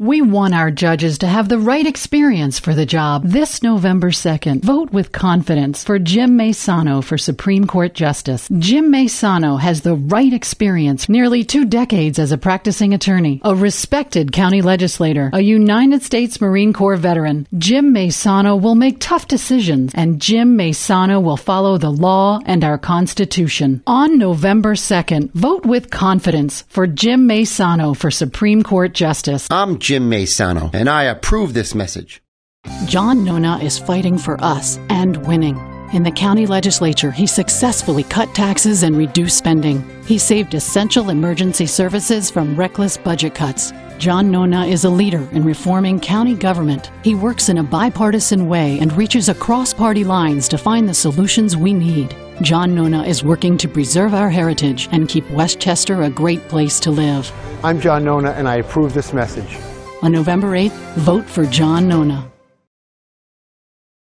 We want our judges to have the right experience for the job. This November 2nd, vote with confidence for Jim Maisano for Supreme Court Justice. Jim Maisano has the right experience, nearly 2 decades as a practicing attorney, a respected county legislator, a United States Marine Corps veteran. Jim Maisano will make tough decisions, and Jim Maisano will follow the law and our Constitution. On November 2nd, vote with confidence for Jim Maisano for Supreme Court Justice. I'm Jim Maisano, and I approve this message. John Nona is fighting for us and winning. In the county legislature, he successfully cut taxes and reduced spending. He saved essential emergency services from reckless budget cuts. John Nona is a leader in reforming county government. He works in a bipartisan way and reaches across party lines to find the solutions we need. John Nona is working to preserve our heritage and keep Westchester a great place to live. I'm John Nona, and I approve this message. On November 8th, vote for John Nona.